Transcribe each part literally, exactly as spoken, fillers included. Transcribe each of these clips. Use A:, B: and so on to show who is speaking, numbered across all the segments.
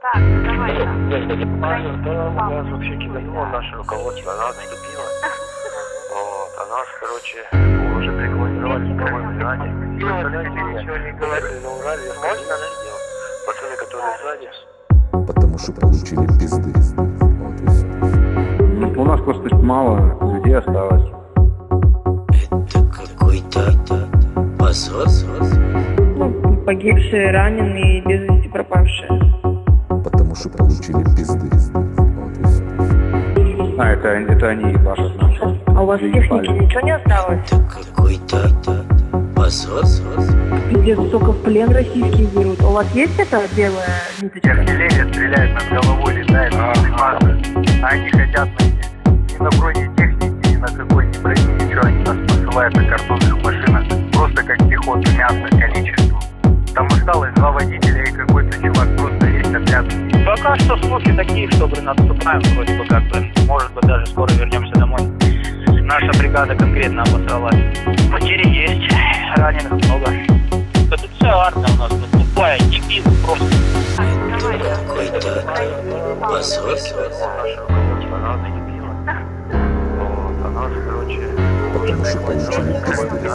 A: Так, давай.
B: Да, нас вообще кидало наше руководство, нас вступило. Вот, а нас, короче, уже прикладывали к правой бригаде. Представляете, ничего не говорили на Урале, можно, да? Пацаны, которые сзади.
C: Потому что получили пизды. Вот и все.
D: У нас просто мало людей осталось.
E: Это какой-то позор.
F: Ну, погибшие, раненые и без вести пропавшие.
C: Потому что получили пизды. Вот и все.
D: А, это, это они ебашат нас.
F: А у вас техники ничего не осталось?
E: Это какой-то позор.
F: Пиздец, только в плен российские берут. У вас есть эта белая ниточка?
B: Артиллерия стреляет над головой, летает, а они хотят ни на бронетехнике, ни на какой ни броне, ничего, они нас посылают на картонных машинах, просто как пехоту, мясо, количество. Там осталось два водителя и какой-то чувак, просто весь отряд. Пока что слухи такие, что, блин, отступаем, вроде бы как, блин, может быть, даже скоро вернемся домой. Наша бригада конкретно обосралась. Потери есть, раненых много. Это вся армия у нас, ну, тупая, дебил, просто.
E: Это какой-то позор.
B: Наше руководство нас дебило. Вот, а нас, короче,
C: Потому что получили пизды.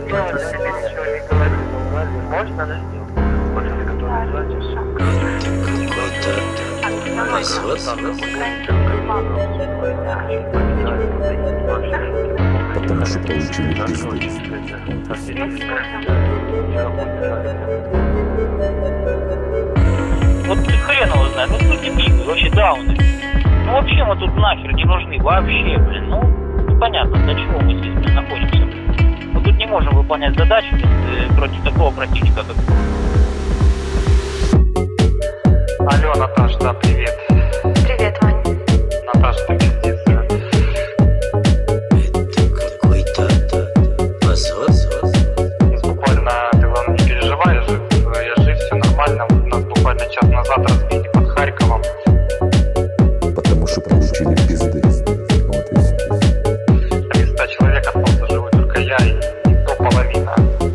B: можно, да? Пацаны, которые сзади,
E: Это какой-то позор.
C: Потому что получили пизды.
G: Вот хрен его знает, ну кто дебилы, вообще дауны. Ну вообще мы тут нахер не нужны, вообще, блин, ну непонятно, для чего мы здесь, блин, находимся, блин. Мы тут не можем выполнять задачи э, против такого противника, как...
B: Алло, Наташа, да, привет.
A: Привет, Ваня.
B: Наташа, ты пиздец.
E: Это какой-то позор.
B: Буквально, ты главное не переживай, я жив, я жив, все нормально. Нас буквально час назад разбили под Харьковом.
C: Потому что получили пизды. Вот и все.
B: Из ста человек остался живой только я и то половина.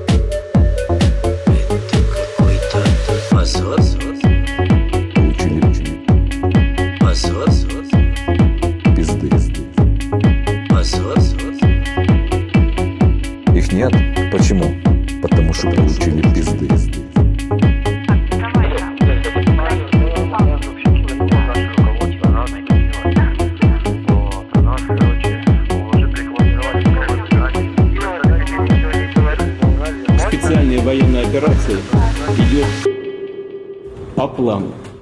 E: Это какой-то позор.
C: Получили
E: Позор.
C: пизды.
E: Позор.
C: Их нет. Почему? Потому что получили пизды.
H: Специальная военная операция идет по плану.